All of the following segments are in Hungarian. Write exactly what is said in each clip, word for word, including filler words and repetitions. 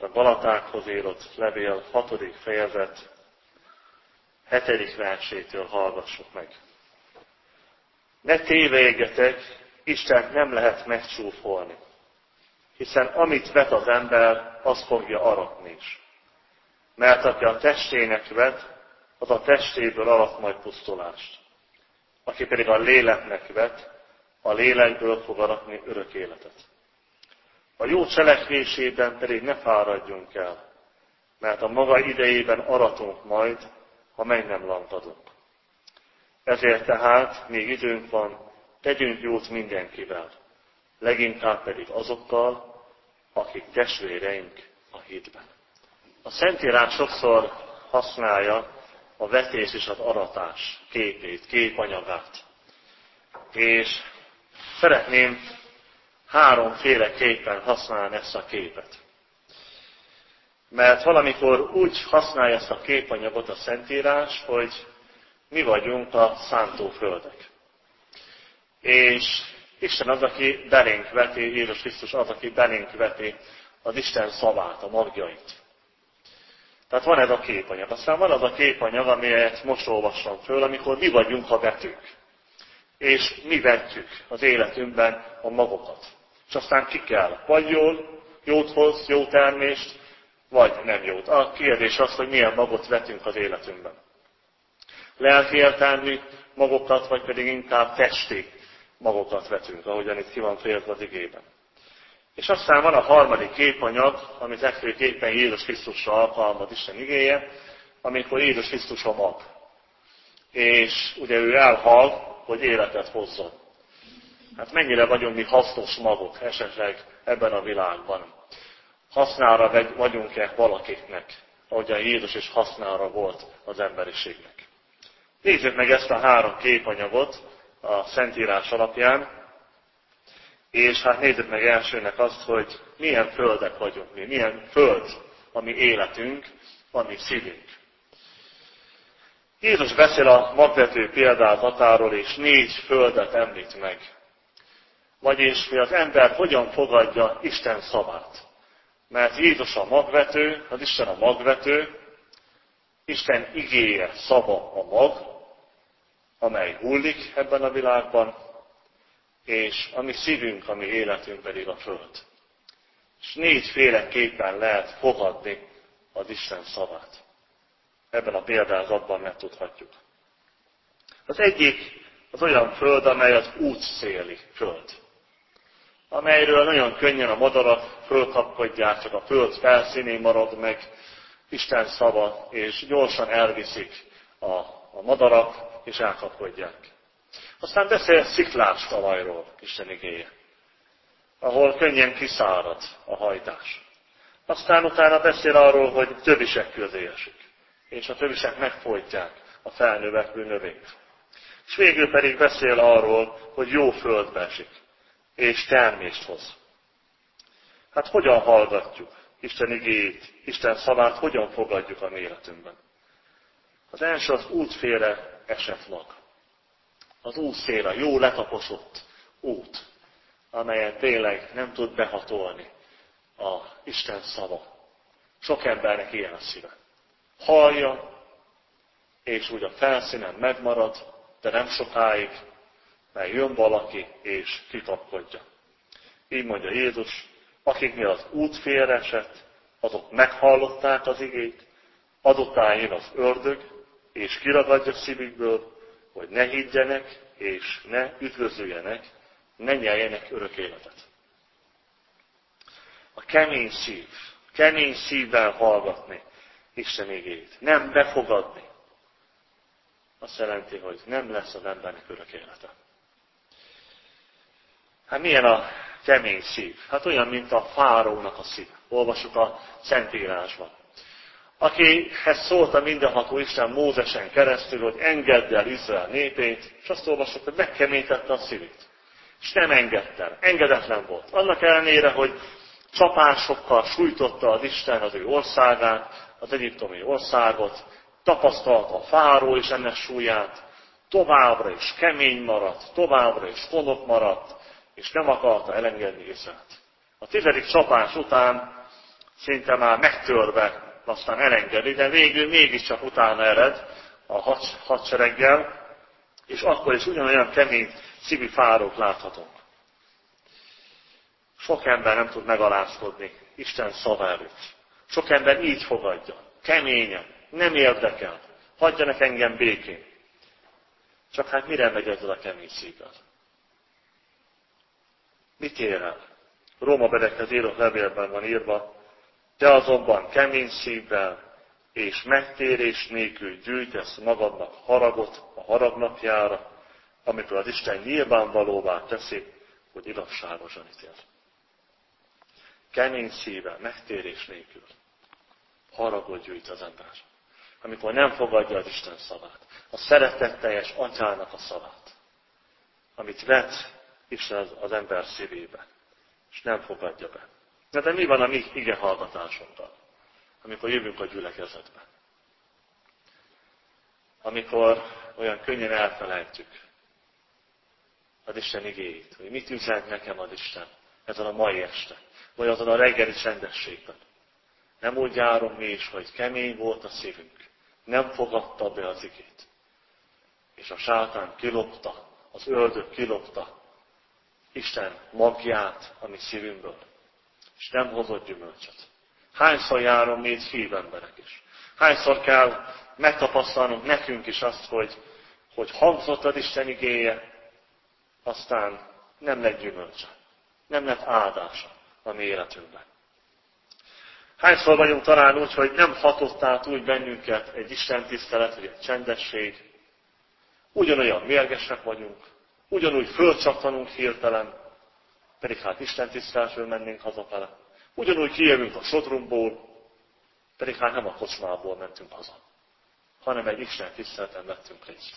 A Galatákhoz írott levél hatodik fejezet hetedik versétől hallgassuk meg. Ne tévejegyetek, Istent nem lehet megcsúfolni, hiszen amit vet az ember, az fogja aratni is. Mert aki a testének vet, az a testéből arat majd pusztulást. Aki pedig a léleknek vet, a lélekből fog aratni örök életet. A jó cselekvésében pedig ne fáradjunk el, mert a maga idejében aratunk majd, ha meg nem lantadunk. Ezért tehát, még időnk van, tegyünk jót mindenkivel, leginkább pedig azokkal, akik testvéreink a hitben. A Szentírás sokszor használja a vetés és az aratás képét, képanyagát. És szeretném háromféleképpen használni ezt a képet. Mert valamikor úgy használja ezt a képanyagot a Szentírás, hogy mi vagyunk a szántóföldek. És Isten az, aki belénk veti, Jézus Krisztus az, aki belénk veti az Isten szavát, a magjait. Tehát van ez a képanyag. Aztán van az a képanyag, amelyet most olvassam föl, amikor mi vagyunk a vetők. És mi vetjük az életünkben a magokat. És aztán ki kell, vagy jól, jót hoz, jó termést, vagy nem jót. A kérdés az, hogy milyen magot vetünk az életünkben. Lelki értelmű magokat, vagy pedig inkább testi magokat vetünk, ahogyan itt ki van fejezve az igében. És aztán van a harmadik képanyag, amit legfőképpen Jézus Krisztusra alkalmaz Isten igéje, amikor Jézus Krisztus a mag. És ugye ő elhal, hogy életet hozzon. Hát mennyire vagyunk mi hasznos magok esetleg ebben a világban? Hasznára vagyunk-e valakiknek, ahogyan Jézus is hasznára volt az emberiségnek? Nézzük meg ezt a három képanyagot a Szentírás alapján, és hát nézzük meg elsőnek azt, hogy milyen földek vagyunk mi, milyen föld a mi életünk, a mi szívünk. Jézus beszél a magvető példázatáról, és négy földet említ meg. Vagyis, hogy az ember hogyan fogadja Isten szavát. Mert Jézus a magvető, az Isten a magvető, Isten igéje, szava a mag, amely hullik ebben a világban, és a mi szívünk, a mi életünk pedig a föld. És négyféleképpen lehet fogadni az Isten szavát. Ebben a példázatban megtudhatjuk. Az egyik az olyan föld, amely az útszéli föld, amelyről nagyon könnyen a madarak fölkapkodják, csak a föld felszínén marad meg Isten szava, és gyorsan elviszik a, a madarak, és elkapkodják. Aztán beszél sziklás talajról Isten igéje, ahol könnyen kiszárad a hajtás. Aztán utána beszél arról, hogy tövisek közé esik, és a tövisek megfojtják a felnövekvő növényt. És végül pedig beszél arról, hogy jó földbe esik, és termést hoz. Hát hogyan hallgatjuk Isten igéjét, Isten szavát, hogyan fogadjuk a mi életünkben? Az első az útfélre esett mag. Az útszél, jó letaposott út, amelyen tényleg nem tud behatolni a Isten szava. Sok embernek ilyen a szíve. Hallja, és úgy a felszínen megmarad, de nem sokáig, mert jön valaki, és kikapkodja. Így mondja Jézus, akiknél az út félreesett, azok meghallották az igét, azután jön az ördög, és kiragadja szívükből, hogy ne higgyenek, és ne üdvözöljenek, ne nyeljenek örök életet. A kemény szív, kemény szívvel hallgatni Isten igéjét, nem befogadni. Azt jelenti, hogy nem lesz az embernek örök élete. Hát milyen a kemény szív? Hát olyan, mint a fáraónak a szív. Olvassuk a Szentírásban. Akihez szólt a mindenható Isten Mózesen keresztül, hogy engedd el Izrael népét, és azt olvassuk, hogy megkeményítette a szívét. És nem engedte, engedetlen volt. Annak ellenére, hogy csapásokkal sújtotta az Isten az ő országát, az egyiptomi országot, tapasztalta a fáraó is ennek súlyát, továbbra is kemény maradt, továbbra is fonok maradt, és nem akarta elengedni Izraelt. A tizedik csapás után szinte már megtörve, aztán elengedi, de végül mégiscsak utána ered a hadsereggel, és akkor is ugyanolyan kemény szívű fáraók láthatunk. Sok ember nem tud megalázkodni Isten szava előtt. Sok ember így fogadja, keményen, nem érdekel, hagyjanak engem békén. Csak hát mire megy ezzel a kemény szívvel? Mit ér el? Róma bedekhez írott levélben van írva, te azonban kemény szívvel és megtérés nélkül gyűjtesz magadnak haragot a haragnapjára, amikor az Isten nyilvánvalóvá teszi, hogy igazságosan ítél. Kemény szívvel, megtérés nélkül haragot gyűjt az ember, amikor nem fogadja az Isten szavát, a szeretetteljes atyának a szavát, amit vet Isten az, az ember szívébe, és nem fogadja be. De, de mi van a mi ige hallgatásunkkal, amikor jövünk a gyülekezetbe? Amikor olyan könnyen elfelejtjük az Isten igéjét, hogy mit üzent nekem az Isten ezen a mai este, vagy azon a reggeli csendességben. Nem úgy járunk mi is, hogy kemény volt a szívünk, nem fogadta be az igét. És a sátán kilopta, az ördög kilopta Isten magját a mi szívünkből, és nem hozott gyümölcsöt. Hányszor járunk mi itt hív emberek is? Hányszor kell megtapasztalnunk nekünk is azt, hogy, hogy hangzott az Isten igéje, aztán nem lett gyümölcse, nem lett áldása a mi életünkben. Hányszor vagyunk talán úgy, hogy nem hatott át úgy bennünket egy Isten tisztelet, vagy egy csendesség, ugyanolyan mérgesek vagyunk, ugyanúgy fölcsattanunk hirtelen, pedig hát Isten tiszteletről mennénk hazafele. Ugyanúgy kijövünk a sodrunkból, pedig hát nem a kocsmából mentünk haza, hanem egy Isten tiszteleten vettünk részt.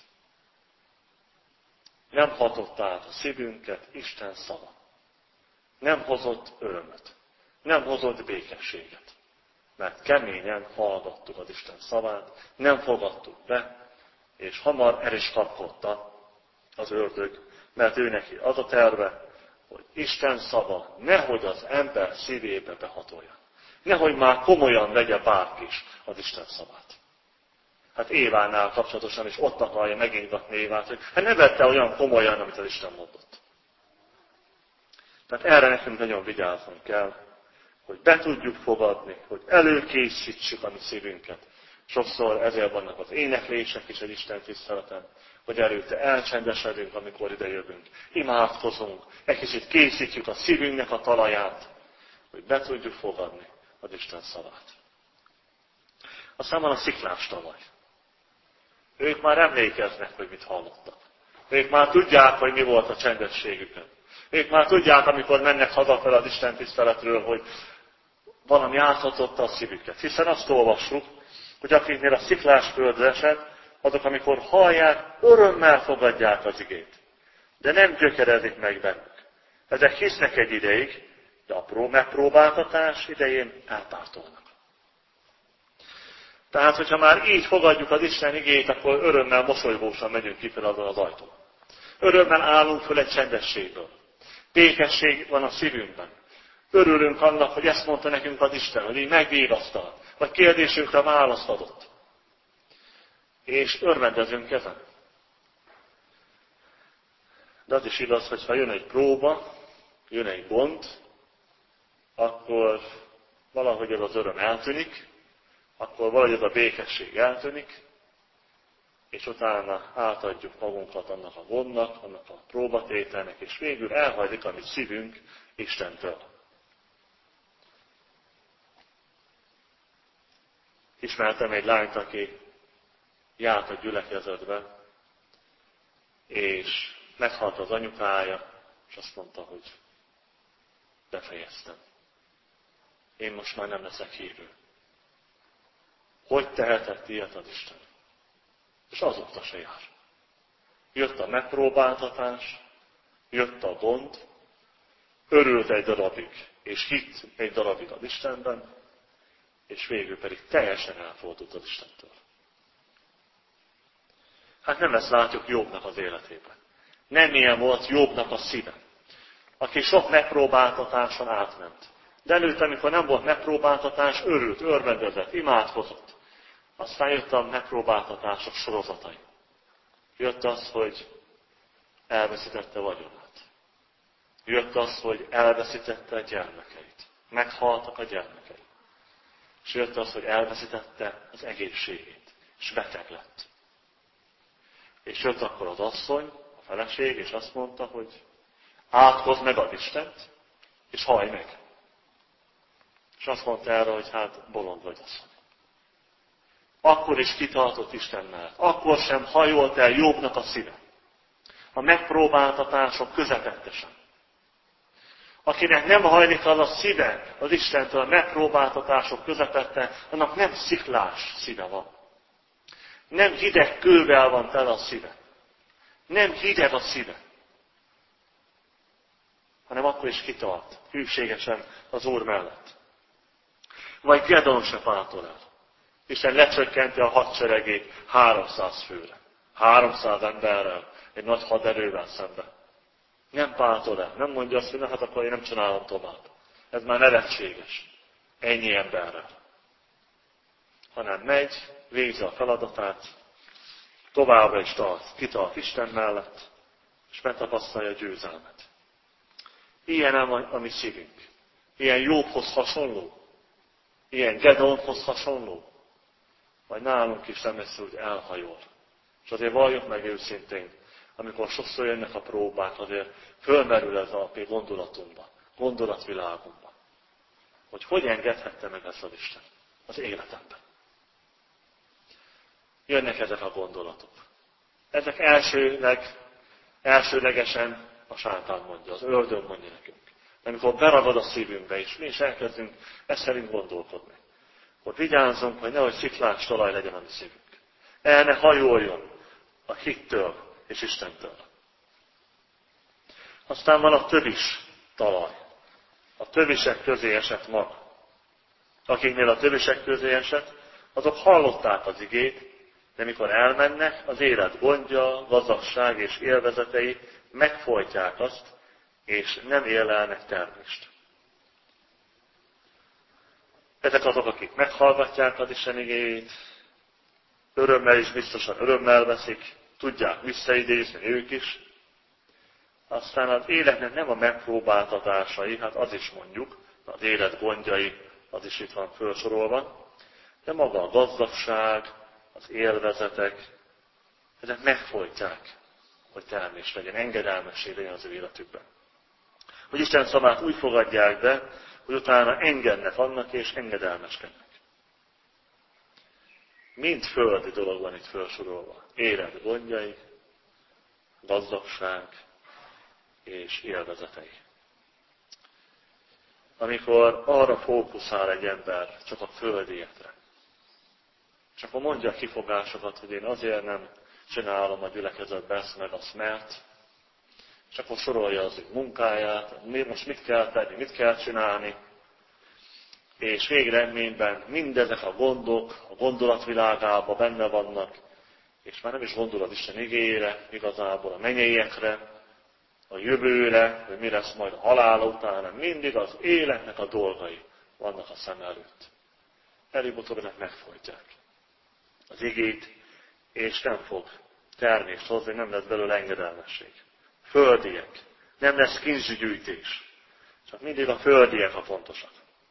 Nem hatott át a szívünket Isten szava. Nem hozott örömöt. Nem hozott békességet. Mert keményen hallgattuk az Isten szavát, nem fogadtuk be, és hamar el is kapkodta az ördög, mert ő neki az a terve, hogy Isten szava nehogy az ember szívébe behatolja. Nehogy már komolyan vegye bárki is az Isten szavát. Hát Évánál kapcsolatosan is ott akarja megnyugtatni Évát, hogy hát ne vette olyan komolyan, amit az Isten mondott. Tehát erre nekünk nagyon vigyáznunk kell, hogy be tudjuk fogadni, hogy előkészítsük a mi szívünket. Sokszor ezért vannak az éneklések is egy Isten tiszteleten, hogy előtte elcsendesedünk, amikor ide jövünk. Imádkozunk, egy kicsit készítjük a szívünknek a talaját, hogy be tudjuk fogadni az Isten szavát. Aztán van a sziklás talaj. Ők már emlékeznek, hogy mit hallottak. Ők már tudják, hogy mi volt a csendességükön. Ők már tudják, amikor mennek hazafel az Isten tiszteletről, hogy valami áthatotta a szívüket. Hiszen azt olvassuk, hogy akiknél a sziklás földre esett, azok, amikor hallják, örömmel fogadják az igét. De nem gyökerezik meg bennük. Ezek hisznek egy ideig, de a megpróbáltatás idején elpártolnak. Tehát, hogyha már így fogadjuk az Isten igét, akkor örömmel, mosolygósan megyünk ki fel azon az ajtón. Örömmel állunk föl egy csendességből. Békesség van a szívünkben. Örülünk annak, hogy ezt mondta nekünk az Isten, hogy így megvégasztal, vagy kérdésünkre választ adott. És örvendezünk ezen. De az is igaz, hogy ha jön egy próba, jön egy gond, akkor valahogy ez az öröm eltűnik, akkor valahogy ez a békesség eltűnik, és utána átadjuk magunkat annak a gondnak, annak a próbatételnek, és végül elhajlik a mi szívünk Istentől. Ismertem egy lányt, aki járt a gyülekezetbe, és meghalt az anyukája, és azt mondta, hogy befejeztem. Én most már nem leszek hívő. Hogy tehetett ilyet az Isten? És azóta se jár. Jött a megpróbáltatás, jött a gond, örült egy darabig, és hitt egy darabig az Istenben, és végül pedig teljesen elfordult az Istentől. Hát nem ezt látjuk Jobbnak az életében. Nem ilyen volt Jobbnak a szíve, aki sok megpróbáltatáson átment. De előtte, amikor nem volt megpróbáltatás, örült, örvendezett, imádkozott. Aztán jött a megpróbáltatások sorozatai. Jött az, hogy elveszítette vagyonát. Jött az, hogy elveszítette a gyermekeit. Meghaltak a gyermekei. És jött az, hogy elveszítette az egészségét. És beteg lett. És jött akkor az asszony, a feleség, és azt mondta, hogy átkozd meg az Istent, és hallj meg. És azt mondta erre, hogy hát bolond vagy, asszony. Akkor is kitartott Isten mellett. Akkor sem hajolt el Jobbnak a szíve. A megpróbáltatások közepettesen. Akinek nem hajlik az a szíve az Istentől a megpróbáltatások közepette, annak nem sziklás szíve van. Nem hideg kővel van tele a szíve. Nem hideg a szíve. Hanem akkor is kitart, hűségesen az Úr mellett. Vagy Gedeon se pártol el. Isten lecsökkenti a hadseregét háromszáz főre. háromszáz emberrel, egy nagy haderővel szemben. Nem pártol el. Nem mondja azt, hogy na, hát akkor én nem csinálom tovább. Ez már nevetséges. Ennyi emberrel. Hanem megy, végzi a feladatát, továbbra is tart, kitart Isten mellett, és megtapasztalja a győzelmet. Ilyen ám a, a mi szívünk. Ilyen Jobbhoz hasonló. Ilyen Gedeonhoz hasonló. Vagy nálunk is nem lesz, hogy elhajol. És azért valljuk meg őszintén, amikor sokszor jönnek a próbák, azért fölmerül ez a gondolatunkba, gondolatvilágunkba. Hogy hogy engedhette meg ezt az Isten az életemben. Jönnek ezek a gondolatok. Ezek elsőleg, elsőlegesen a sátán mondja, az ördög mondja nekünk. Amikor beragad a szívünkbe, és mi is elkezdünk ezt szerint gondolkodni. Hogy vigyázzunk, hogy nehogy sziklás talaj legyen a mi szívünk. El ne hajoljon a hittől és Istentől. Aztán van a tövis talaj. A tövisek közé esett mag. Akiknél a tövisek közé esett, azok hallották az igét, de mikor elmennek, az élet gondja, gazdagság és élvezetei megfojtják azt, és nem élelnek termést. Ezek azok, akik meghallgatják az Isten igéjét, örömmel is biztosan örömmel veszik, tudják visszaidézni ők is. Aztán az életnek nem a megpróbáltatásai, hát az is mondjuk, az élet gondjai, az is itt van felsorolva, de maga a gazdagság, az élvezetek, ezek megfojtják, hogy termés legyen, engedelmesség legyen az ő életükben. Hogy Isten szavát úgy fogadják be, hogy utána engednek annak és engedelmeskednek. Mind földi dolog van itt felsorolva. Élet gondjai, gazdagság és élvezetei. Amikor arra fókuszál egy ember csak a földiekre, és akkor mondja a kifogásokat, hogy én azért nem csinálom a gyülekezetbe ezt meg azt, mert, és akkor sorolja az ő munkáját, most mit kell tenni, mit kell csinálni, és végeredményben mindezek a gondok a gondolatvilágában benne vannak, és már nem is gondol az Isten igéjére, igazából a mennyeiekre, a jövőre, hogy mi lesz majd a halála után, hanem mindig az életnek a dolgai vannak a szem előtt. Előbb-utóbb ennek megfojtják az igét, és nem fog termést hozni, nem lesz belőle engedelmesség. Földiek, nem lesz kincsgyűjtés, csak mindig a földiek a fontosak.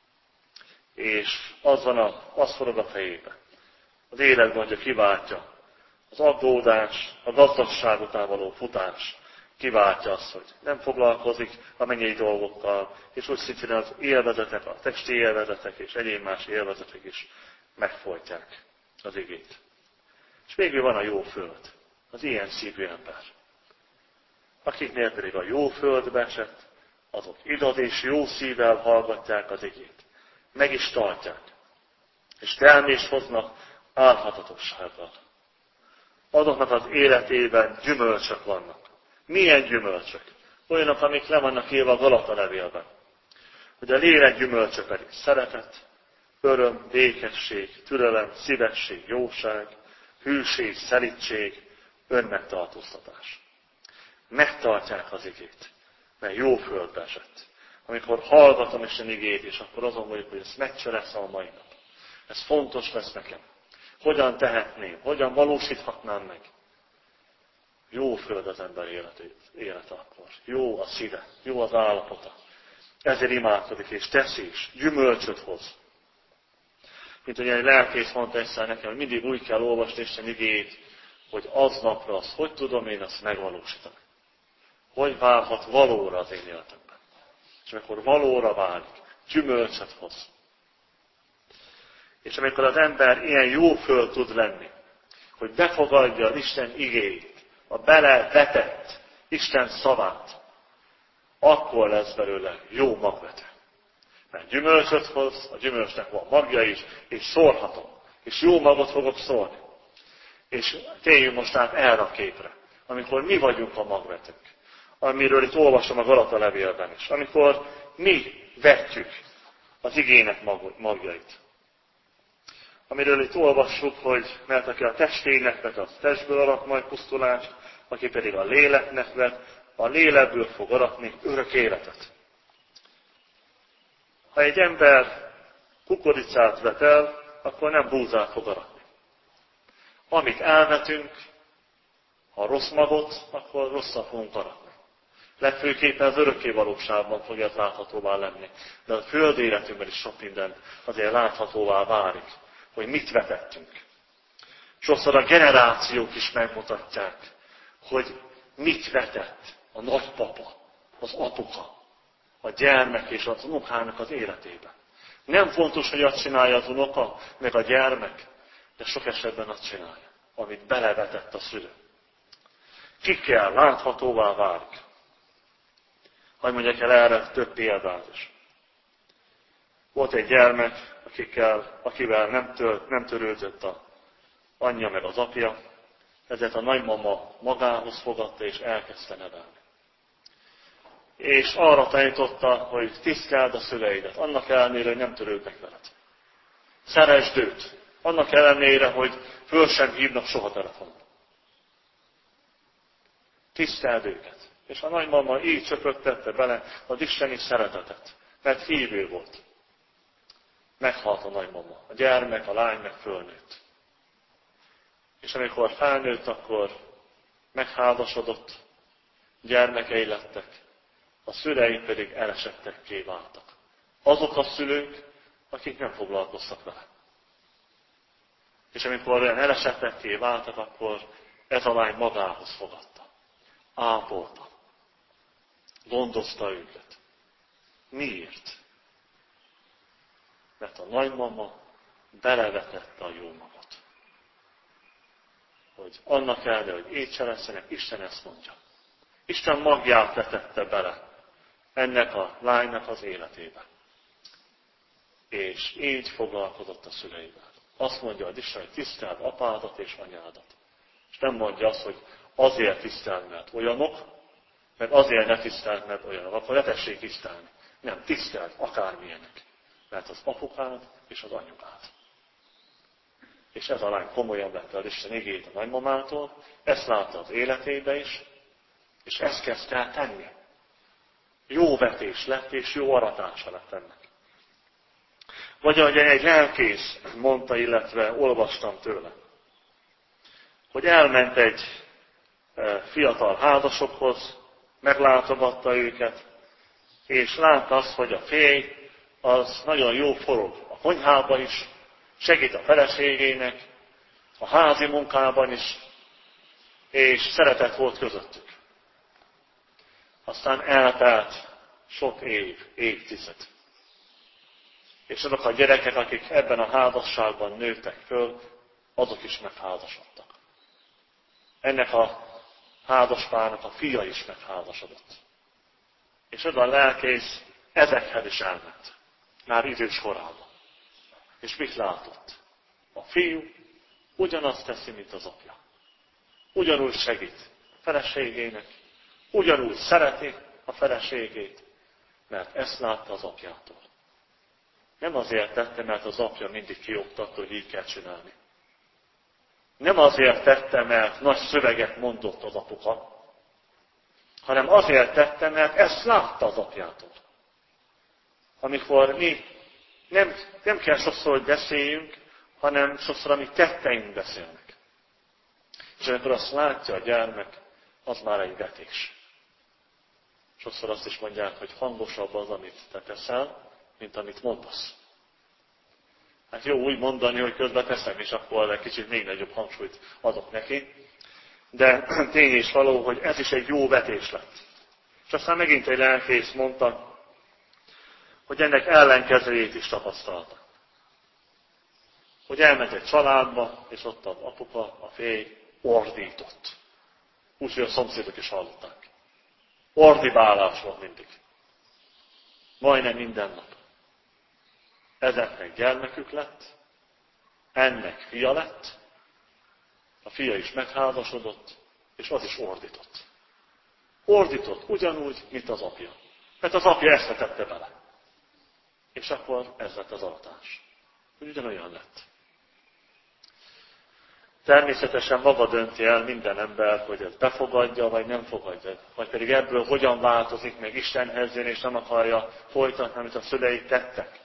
És az van, a, az forog a fejébe. Az életgondja kiváltja. Az aggódás, a gazdagság után való futás kiváltja azt, hogy nem foglalkozik a mennyei dolgokkal, és úgy szintén az élvezetek, a testi élvezetek és egyéb más élvezetek is megfojtják az igét. És végül van a jó föld, az ilyen szívű ember. Akiknél pedig a jó földbe esett, azok igaz és jó szívvel hallgatják az igét. Meg is tartják, és termést hoznak álhatatossággal. Azoknak az életében gyümölcsök vannak. Milyen gyümölcsök? Olyanok, amik le vannak írva a Galata levélben. Hogy a lélek gyümölcsök pedig szeretet, öröm, békesség, türelem, szívesség, jóság, hűség, szelídség, önmegtartóztatás. Megtartják az igét, mert jó földbe esett. amikor hallgatom Isten igét, és akkor azon vagyok, hogy ez meccse lesz a mai nap. Ez fontos lesz nekem. Hogyan tehetném, hogyan valósíthatnám meg. Jó föld az ember életét, élete akkor. Jó a szíve, jó az állapota. Ezért imádkozik, és tesz is, gyümölcsöt hoz. Mint ugye egy lelkész mondta egyszer nekem, hogy mindig úgy kell olvasni Isten igéjét, hogy aznapra az, hogy tudom én azt megvalósítani. Hogy válhat valóra az én életemben. És amikor valóra válik, gyümölcsöt hoz. És amikor az ember ilyen jó föld tud lenni, hogy befogadja az Isten igéjét, a belevetett Isten szavát, akkor lesz belőle jó magvető. Mert gyümölcsöt hoz, a gyümölcsnek van magja is, és szórhatom. És jó magot fogok szórni. És térjünk most át erre a képre, amikor mi vagyunk a magvetők. Amiről itt olvasom a Galata levélben is. Amikor mi vetjük az igének magjait. Amiről itt olvassuk, hogy mert aki a testének vet, az testből arat majd pusztulást, aki pedig a léleknek vet, a lélekből fog aratni örök életet. Ha egy ember kukoricát vet el, akkor nem búzát fog aratni. Amit elvetünk, ha rossz magot, akkor rosszat fogunk aratni. Legfőképpen az örökké valóságban fogja ez láthatóvá lenni. De a föld életünkben is sok minden azért láthatóvá válik, hogy mit vetettünk. Sokszor a generációk is megmutatják, hogy mit vetett a nagypapa, az apuka, a gyermek és az unokának az életében. Nem fontos, hogy azt csinálja az unoka, meg a gyermek, de sok esetben azt csinálja, amit belevetett a szülő. Kikkel láthatóvá válik. Hogy mondjak el erre több példát is. Volt egy gyermek, akikkel, akivel nem, tör, nem törődött az anyja meg az apja, ezért a nagymama magához fogadta és elkezdte nevelni. És arra tanította, hogy tiszteld a szüleidet, annak ellenére, hogy nem törődnek veled. Szeresd őt, annak ellenére, hogy föl sem hívnak soha telefonon. Tiszteld őket. És a nagymama így csöpögtette bele az isteni szeretetet, mert hívő volt. Meghalt a nagymama. A gyermek, a lány meg fölnőtt. És amikor felnőtt, akkor megházasodott, gyermekei lettek, a szülei pedig elesettekké váltak. Azok a szülők, akik nem foglalkoztak vele. És amikor olyan elesettekké váltak, akkor ez a lány magához fogadta. Ápolta. Gondozta őket. Miért? Mert a nagymama belevetette a jó magot. Hogy annak ellenére, hogy étselesztenek, Isten ezt mondja. Isten magját vetette bele ennek a lánynak az életébe. És így foglalkozott a szüleivel. Azt mondja az Isten, hogy tiszteld apádat és anyádat. És nem mondja azt, hogy azért tiszteld, mert olyanok, meg azért ne tiszteld, mert olyanok. Akkor ne tessék tisztelni. Nem, tiszteld akármilyenek. Mert az apukád és az anyukád. És ez a lány komolyan vette az Isten igét a nagymamától, ezt látta az életébe is, és ezt kezdte el tenni. Jó vetés lett, és jó aratása lett ennek. Vagy ahogy egy lelkész mondta, illetve olvastam tőle, hogy elment egy fiatal házasokhoz, meglátogatta őket, és látta azt, hogy a férj az nagyon jó forog a konyhában is, segít a feleségének, a házi munkában is, és szeretet volt közöttük. Aztán eltelt sok év, évtized. És azok a gyerekek, akik ebben a házasságban nőttek föl, azok is megházasodtak. Ennek a házaspárnak a fia is megházasodott. És az a lelkész ezekhez is elment. Már idős korában. És mit látott? A fiú ugyanazt teszi, mint az apja. Ugyanúgy segít a feleségének, ugyanúgy szereti a feleségét, mert ezt látta az apjától. Nem azért tette, mert az apja mindig kioktatta, hogy így kell csinálni. Nem azért tette, mert nagy szöveget mondott az apuka, hanem azért tette, mert ezt látta az apjától. amikor mi nem, nem kell sokszor, hogy beszéljünk, hanem sokszor a mi tetteink beszélnek. És amikor azt látja a gyermek, az már egy vetés. Sokszor azt is mondják, hogy hangosabb az, amit te teszel, mint amit mondasz. Hát jó úgy mondani, hogy közben teszem, és akkor egy kicsit még nagyobb hangsúlyt adok neki. De tény is való, hogy ez is egy jó vetés lett. És aztán megint egy lelkész mondta, hogy ennek ellenkezőjét is tapasztalta. Hogy elment egy családba, és ott az apuka, a férj ordított. Úgyhogy a szomszédok is hallották. Ordibálás volt mindig. Majdnem minden nap. Ezeknek gyermekük lett, ennek fia lett, a fia is megházasodott, és az is ordított. Ordított ugyanúgy, mint az apja. Mert az apja ezt tette bele. És akkor ez lett az altás. Ugyanolyan lett. Természetesen maga dönti el minden ember, hogy ezt befogadja, vagy nem fogadja. Vagy pedig ebből hogyan változik meg Istenhez jön, és nem akarja folytatni, amit a szülei tettek.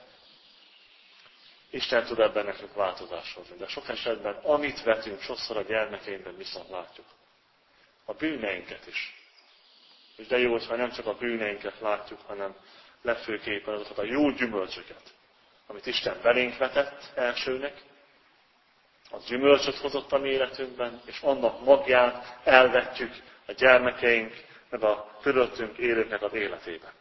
Isten tud ebben nekünk változást hozni. De sok esetben, amit vetünk, sokszor a gyermekeinkben viszont látjuk. A bűneinket is. És de jó, hogyha nem csak a bűneinket látjuk, hanem legfőképpen azokat a jó gyümölcsöket, amit Isten belénk vetett elsőnek, az gyümölcsöt hozott a mi életünkben, és annak magját elvetjük a gyermekeink, meg a körülöttünk élőknek az életében.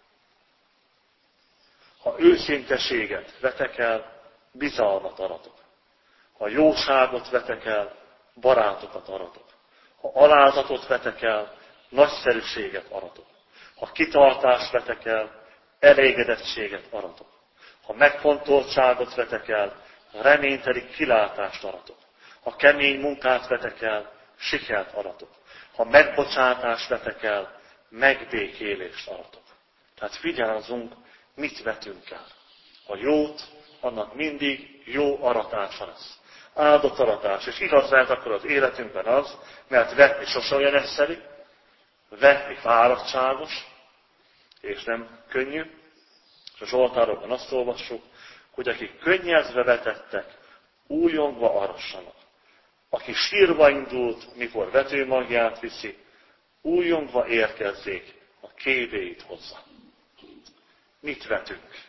Ha őszinteséget vetek el, bizalmat aratok. Ha jóságot vetek el, barátokat aratok. Ha alázatot vetek el, nagyszerűséget aratok. Ha kitartást vetek el, elégedettséget aratok. Ha megfontoltságot vetek el, reményteli kilátást aratok. Ha kemény munkát vetek el, sikert aratok. Ha megbocsátást vetek el, megbékélést aratok. Tehát figyelzünk, mit vetünk el. A jót, annak mindig jó aratása lesz. Áldott aratás. És igaz lehet akkor az életünkben az, mert vetni sose olyan egyszerű, vetni fáradtságos, és nem könnyű. És a Zsoltárokban azt olvassuk, hogy akik könnyezve vetettek, újongva arassanak. Aki sírva indult, mikor vetőmagját viszi, újongva érkezzék, a kévéit hozza. Mit vetünk?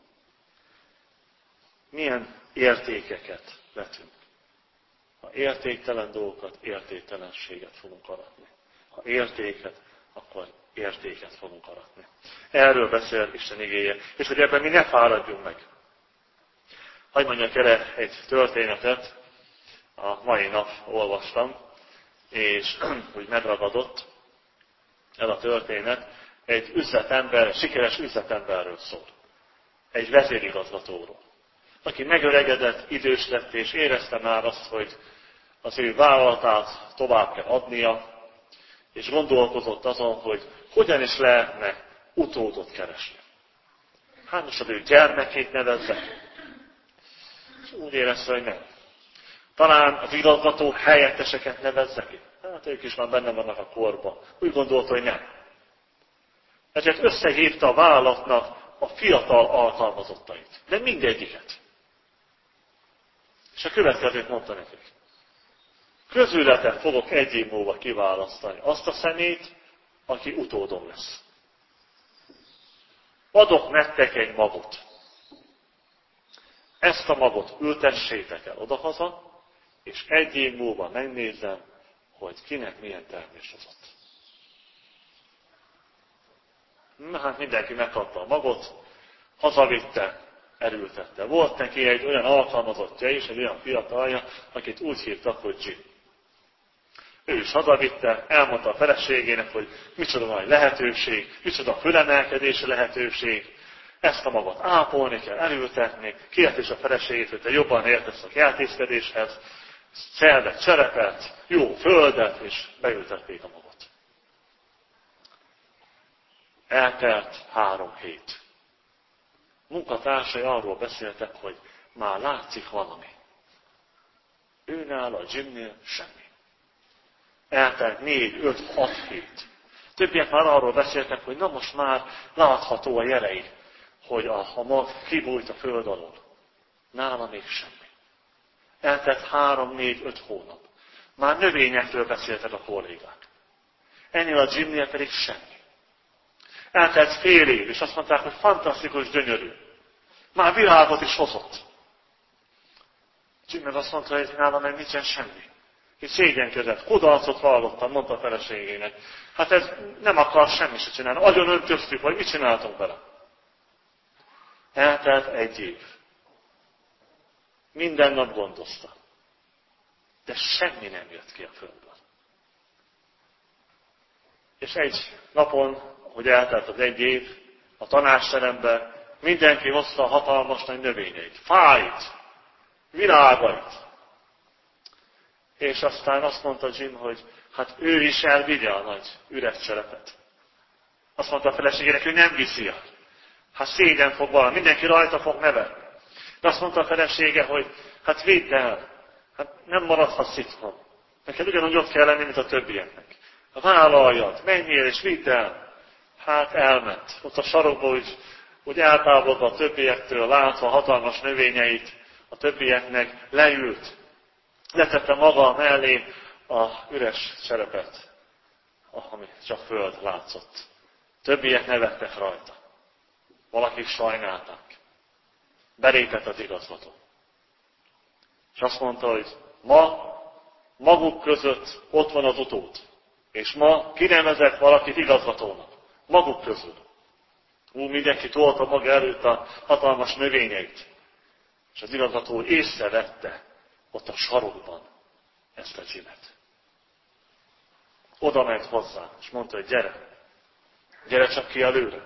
Milyen értékeket vetünk? Ha értéktelen dolgokat, értéktelenséget fogunk aratni. Ha értéket, akkor értéket fogunk aratni. Erről beszél Isten igéje. És hogy ebben mi ne fáradjunk meg. Hadd mondjak el egy történetet, a mai nap olvastam, és úgy megragadott ez a történet. Egy üzletember, sikeres üzletemberről szól. Egy vezérigazgatóról. Aki megöregedett, idős lett, és érezte már azt, hogy az ő vállalatát tovább kell adnia, és gondolkozott azon, hogy hogyan is lehetne utódot keresni. Hát most az ő gyermekét nevezze. És úgy érezte, hogy nem. Talán az igazgató helyetteseket nevezze ki. Hát ők is már benne vannak a korban. Úgy gondolta, hogy nem. Ezért összehívta a vállalatnak a fiatal alkalmazottait. De mindegyiket. És a következőt mondta nekik. Közületet fogok egy év múlva kiválasztani azt a szemét, aki utódom lesz. Adok nektek egy magot. Ezt a magot ültessétek el odahaza, és egy év múlva megnézem, hogy kinek milyen termés hozott. Na hát mindenki megkapta a magot, hazavitte, elültette. Volt neki egy olyan alkalmazottja is, egy olyan fiatalja, akit úgy hívtak, hogy Jim. Ő is hazavitte, elmondta a feleségének, hogy micsoda nagy lehetőség, micsoda fölemelkedési lehetőség, ezt a magot ápolni kell, elültetni, kért is a feleségét, hogy te jobban értesz a kertészkedéshez, szervet, cserepet, jó földet, és beültették a magot. Eltelt három hét. Munkatársai arról beszéltek, hogy már látszik valami. Őnál, a Jimnél semmi. Eltelt négy, öt, hat hét. Többiek már arról beszéltek, hogy na most már látható a jelei, hogy a, a mag kibújt a föld alól. Nála még semmi. Eltelt három, négy, öt hónap. Már növényekről beszéltek a kollégák. Ennél a Jimnél pedig semmi. Eltelt fél év, és azt mondták, hogy fantasztikus, gyönyörű. Már virágot is hozott. Jim meg azt mondta, hogy nálam meg nincsen semmi. És szégyenkezett, kudarcot hallottam, mondta a feleségének. Hát ez nem akar semmit se csinálni. Agyon öntöztük, vagy mit csináltunk vele. Eltelt egy év. Minden nap gondozta. De semmi nem jött ki a földből. És egy napon, hogy eltelt az egy év, a tanácsteremben mindenki hozta a hatalmas nagy növényeit, fáit, virágait. És aztán azt mondta Jim, hogy hát ő is elvigye a nagy üres cserepet. Azt mondta a feleségének, hogy nem viszi el. Hát szégyen fog valami, mindenki rajta fog nevetni. De azt mondta a felesége, hogy hát vidd el, hát nem maradhatsz itthon. Neked ugyanúgy ott kell lenni, mint a többieknek. Vállaljad, menjél és vidd el. Hát elment. Ott a sarokban úgy, úgy eltávolodva a többiektől, látva a hatalmas növényeit, a többieknek leült. Letette maga mellé a üres cserepet, ami csak föld látszott. Többiek nevettek rajta. Valakik sajnálták. Belépett az igazgató. És azt mondta, hogy ma maguk között ott van az utód. És ma kinevezett valakit igazgatónak. Maguk közül. Úgy mindenki tolta maga előtt a hatalmas növényeit. És az igazgató észrevette ott a sarokban ezt a Jimet. Oda ment hozzá, és mondta, hogy gyere, gyere csak ki előre.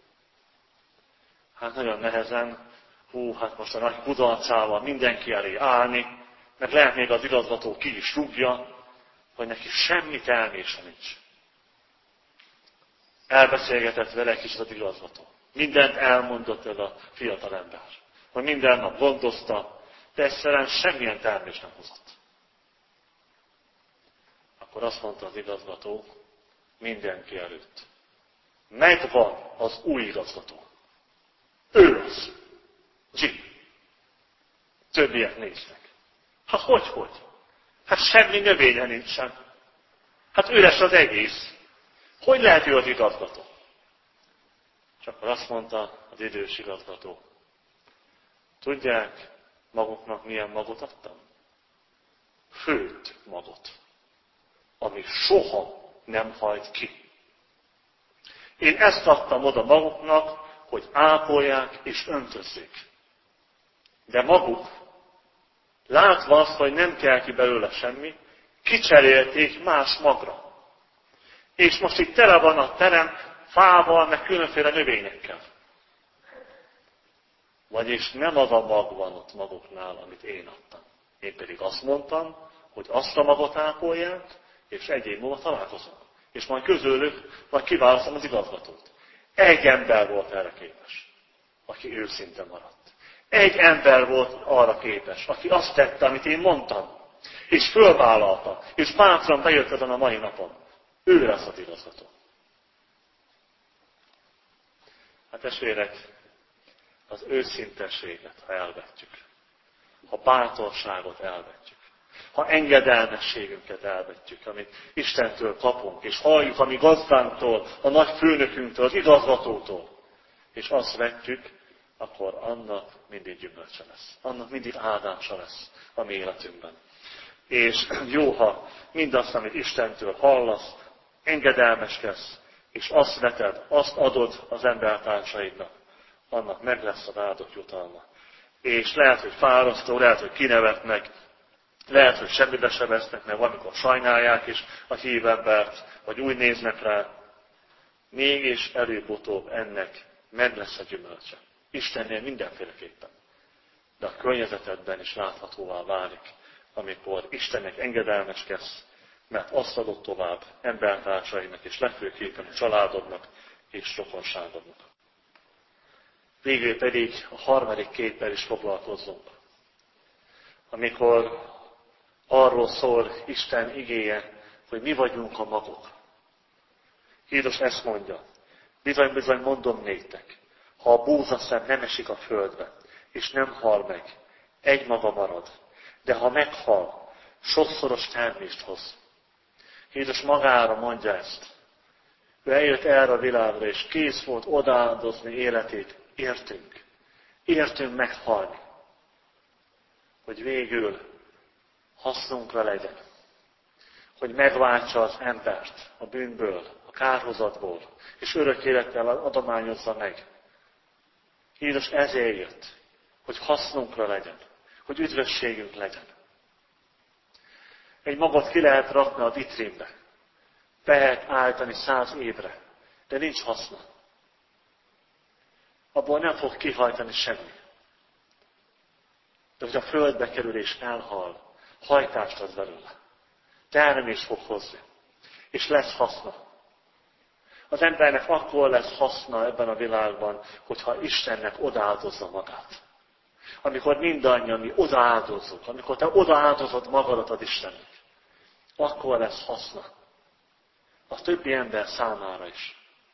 Hát nagyon nehezen, hú, hát most a nagy kudarcával mindenki elé állni, meg lehet még az igazgató ki is rúgja, hogy neki semmi termése nincs. Elbeszélgetett vele egy kicsit az igazgató. Mindent elmondott ez a fiatal ember. Hogy minden nap gondozta, de egyszerűen semmilyen termés nem hozott. Akkor azt mondta az igazgató mindenki előtt. Megvan az új igazgató. Ő az. Jim. Többiek néznek. Hát hogy, hogy? Hát semmi növénye nincsen. Hát üres az egész. Hogy lehet ő az igazgató? És akkor azt mondta az idős igazgató. Tudják maguknak milyen magot adtam? Főtt magot, ami soha nem hajt ki. Én ezt adtam oda maguknak, hogy ápolják és öntözzék. De maguk, látva azt, hogy nem kell ki belőle semmi, kicserélték más magra. És most itt tele van a terem fával, meg különféle növényekkel. Vagyis nem az a mag van ott maguknál, amit én adtam. Én pedig azt mondtam, hogy azt a magot ápolják, és egy év múlva találkozunk. És majd közülük, majd kiválasztom az igazgatót. Egy ember volt erre képes, aki őszinte maradt. Egy ember volt arra képes, aki azt tette, amit én mondtam. És fölvállalta, és bátran bejött ezen a mai napon. Ő lesz az igazgató. Hát testvérek, az őszintességet, ha elvetjük, ha bátorságot elvetjük, ha engedelmességünket elvetjük, amit Istentől kapunk, és halljuk a mi gazdánktól, a nagy főnökünktől, az igazgatótól, és azt vetjük, akkor annak mindig gyümölcse lesz. Annak mindig áldása lesz a mi életünkben. És jó, ha mindazt, amit Istentől hallasz, engedelmeskedsz, és azt veted, azt adod az embertársaidnak, annak meg lesz az áldott jutalma. És lehet, hogy fárasztó, lehet, hogy kinevetnek, lehet, hogy semmibe se vesznek, mert valamikor sajnálják is a hív embert, vagy úgy néznek rá. Mégis előbb-utóbb ennek meg lesz a gyümölcse. Istennél mindenféleképpen. De a környezetedben is láthatóvá válik, amikor Istennek engedelmeskedsz, mert azt adott tovább embertársainak, és legfőképpen a családodnak és rokonságodnak. Végül pedig a harmadik képpel is foglalkozzunk. Amikor arról szól Isten igéje, hogy mi vagyunk a magok. Jézus ezt mondja, bizony-bizony mondom néktek, Ha a búzaszem nem esik a földbe, és nem hal meg, egymaga marad. De ha meghal, sokszoros termést hoz. Jézus magára mondja ezt. Ő eljött erre a világra, és kész volt odáldozni életét. Értünk. Értünk meghalni. Hogy végül hasznunkra legyen. Hogy megváltsa az embert a bűnből, a kárhozatból, és örök élettel adományozza meg. Jézus ezért jött, hogy hasznunkra legyen, hogy üdvösségünk legyen. Egy magot ki lehet rakni a vitrínbe, be lehet állítani száz évre, de nincs haszna. Abból nem fog kihajtani semmi. De hogy a földbe kerül és elhal, hajtást ad belőle. Termést fog hozni. És lesz haszna. Az embernek akkor lesz haszna ebben a világban, hogyha Istennek odaáldozza magát. Amikor mindannyian mi odaaáldozzuk, amikor te odaáldozod magadat az Istennek, akkor lesz haszna. A többi ember számára is.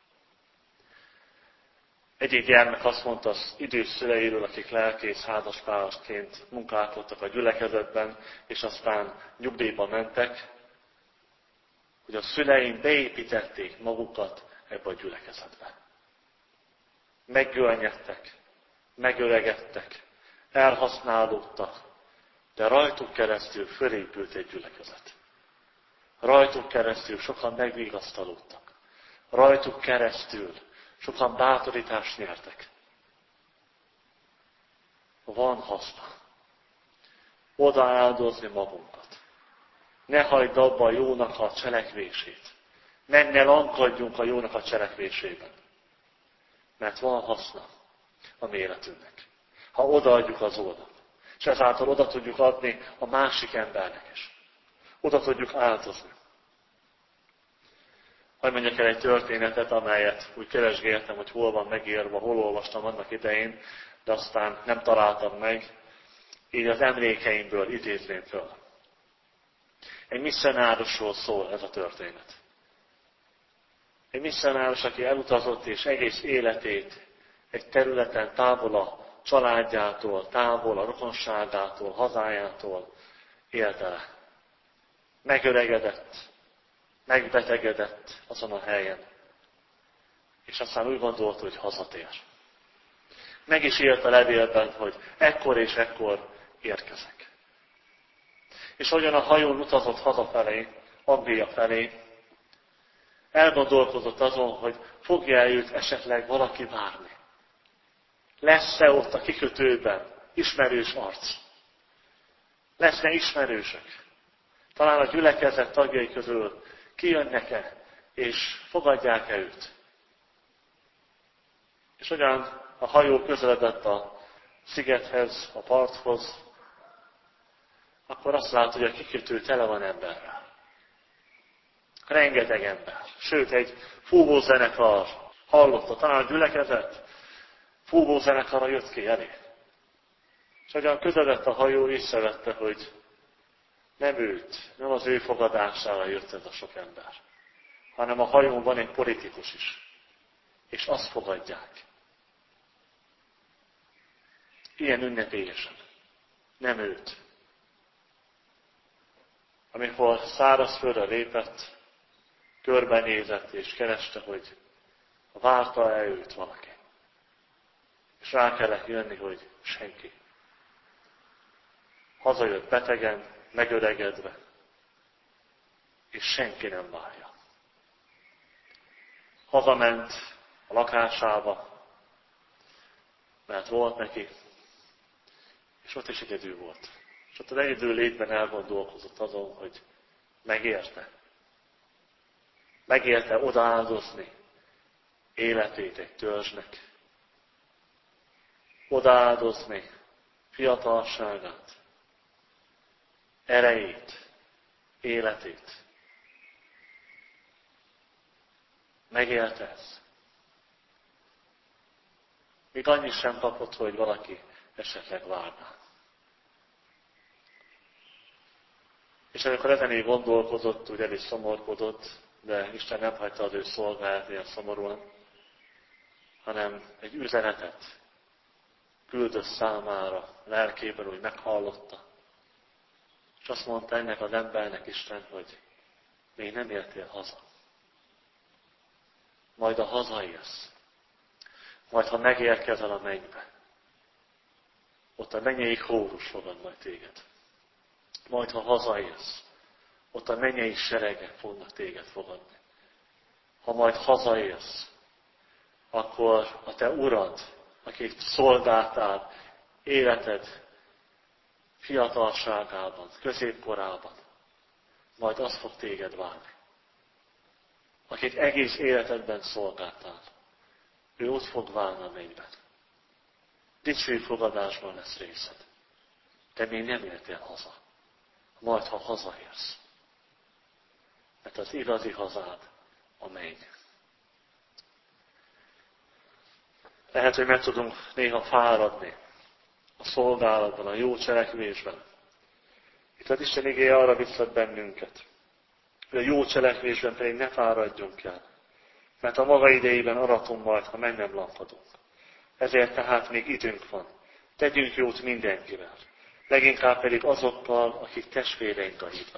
Egyik gyermek azt mondta az idős szüleiről, akik lelkész házaspárosként munkálkodtak a gyülekezetben, és aztán nyugdíjba mentek, hogy a szüleim beépítették magukat ebbe a gyülekezetbe. Meggörnyedtek, megöregedtek, elhasználódtak, de rajtuk keresztül fölépült egy gyülekezet. Rajtuk keresztül sokan megvigasztalódtak. Rajtuk keresztül sokan bátorítást nyertek. Van haszna. Odaáldozni magunkat. Ne hagyd abba a jónak a cselekvését. Meg ne lankadjunk a jónak a cselekvésében. Mert van haszna a mi életünknek. Ha odaadjuk az oldalt. És ezáltal oda tudjuk adni a másik embernek is. Oda tudjuk áldozni. Hadd mondjak el egy történetet, amelyet úgy keresgéltem, hogy hol van megírva, hol olvastam annak idején, de aztán nem találtam meg, így az emlékeimből idézném föl. Egy misszionárosról szól ez a történet. Egy misszionáros, aki elutazott és egész életét egy területen távol a családjától, távol a rokonságától, hazájától élte le. Megöregedett, megbetegedett azon a helyen. És aztán úgy gondolt, hogy hazatér. Meg is írt a levélben, hogy ekkor és ekkor érkezek. És hogyan a hajón utazott hazafelé, Anglia felé, elgondolkozott azon, hogy fogja őt esetleg valaki várni. Lesz-e ott a kikötőben ismerős arc? Lesznek ismerősök? Talán a gyülekezet tagjai közül kijönnek-e, és fogadják-e őt? És hogyan a hajó közeledett a szigethez, a parthoz, akkor azt lát, hogy a kikötő tele van emberrel. Rengeteg ember. Sőt, egy fúvózenekar hallotta, talán a gyülekezet fúvózenekarra jött ki elé. És hogyan közeledett a hajó, észrevette, hogy nem őt, nem az ő fogadására jött ez a sok ember, hanem a hajón van egy politikus is. És azt fogadják. Ilyen ünnepélyesen. Nem őt. Amikor szárazföldre lépett, körbenézett és kereste, hogy várta-e őt valaki. És rá kellett jönni, hogy senki. Hazajött betegen, megöregedve, és senki nem várja. Hazament a lakásába, mert volt neki, és ott is egyedül volt. És ott az egyedül létben elgondolkozott azon, hogy megérte. Megérte odaáldozni életét egy törzsnek. Odaáldozni fiatalságát, erejét, életét. Megélte ezt. Még annyit sem kapott, hogy valaki esetleg várná. És amikor ezen így gondolkozott, úgy el is szomorkodott, de Isten nem hagyta az ő szolgáját ilyen szomorúan, hanem egy üzenetet küldött számára, lelkében, úgy meghallotta. És azt mondta ennek az embernek Isten, hogy még nem értél haza. Majd a hazaérsz. Majd ha megérkezel a mennybe, ott a mennyei kórus fogad majd téged. Majd ha hazaérsz, ott a mennyei seregek fognak téged fogadni. Ha majd hazaérsz, akkor a te urad, akit szolgáltál életed fiatalságában, középkorában, majd azt fog téged várni. Akit egész életedben szolgáltál, ő ott fog várni a mennyben. Dicső fogadásban lesz részed. De még nem értél haza. Majd, ha hazaérsz. Mert az igazi hazád a menny. Lehet, hogy meg tudunk néha fáradni a szolgálatban, a jó cselekvésben. Itt az Isten igéje arra visszat bennünket, hogy a jó cselekvésben pedig ne fáradjunk el. Mert a maga idejében aratunk majd, ha meg nem lankadunk. Ezért tehát még időnk van. Tegyünk jót mindenkivel. Leginkább pedig azokkal, akik testvéreink a hitben.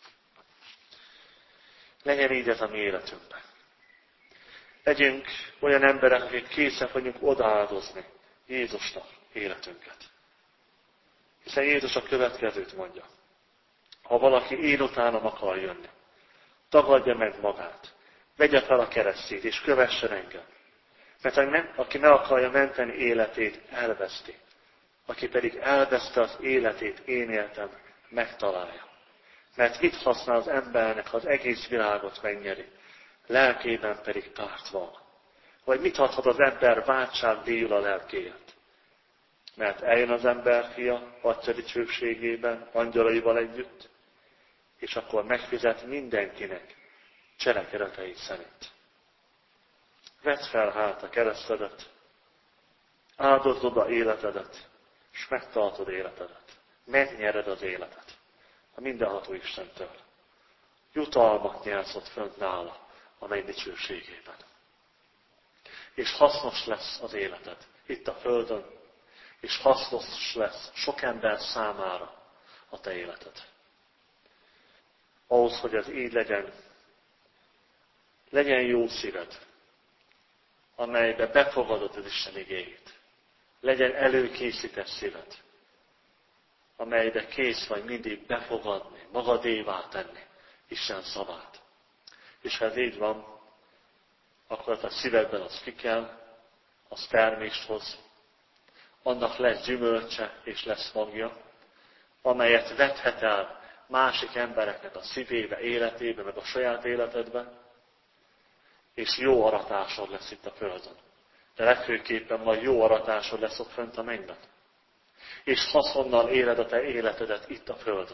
Legyen így ez a mi életünkben. Legyünk olyan emberek, akik készek vagyunk odaáldozni Jézusnak életünket. Hiszen Jézus a következőt mondja. Ha valaki én utánam akar jönni, tagadja meg magát, vegye fel a keresztjét és kövessen engem. Mert aki meg akarja menteni életét, elveszti. Aki pedig elveszte az életét, én éltem, megtalálja. Mert mit használ az embernek, ha az egész világot megnyeri, lelkében pedig kárt van? Vagy mit adhat az ember váltságdíjul a lelkéért? Mert eljön az ember fia Atya dicsőségében, angyalaival együtt, és akkor megfizet mindenkinek cselekedetei szerint. Vedd fel hát a keresztedet, áldozd oda életedet, és megtartod életedet. Megnyered az életet a mindenható Istentől. Jutalmat nyersz ott fönt nála a menny dicsőségében. És hasznos lesz az életed itt a földön, és hasznos lesz sok ember számára a te életed. Ahhoz, hogy ez így legyen, legyen jó szíved, amelybe befogadod az Isten igéjét. Legyen előkészített szíved, amelybe kész vagy mindig befogadni, magadévá tenni Isten szavát. És ha ez így van, akkor a szívedben az ki kell, az termést hoz, annak lesz gyümölcse és lesz magja, amelyet vethet el másik embereknek a szívébe, életébe, meg a saját életedben, és jó aratásod lesz itt a földön. De legfőképpen majd jó aratásod lesz ott fönt a mennyben. És haszonnal éled a te életedet itt a földön.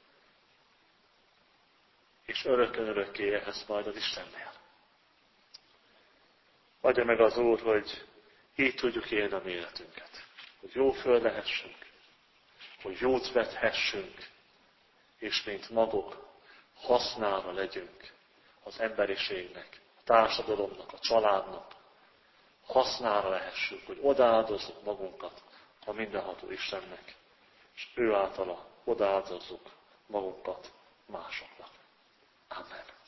És örökön örökké élhetsz majd az Istennél. Adja meg az Úr, hogy így tudjuk élni a mi életünket. Hogy jó föld lehessünk, hogy jót vethessünk, és mint magok hasznára legyünk az emberiségnek, a társadalomnak, a családnak. Hasznára lehessünk, hogy odáldozzuk magunkat a mindenható Istennek, és ő általa odáldozzuk magunkat másoknak. Amen.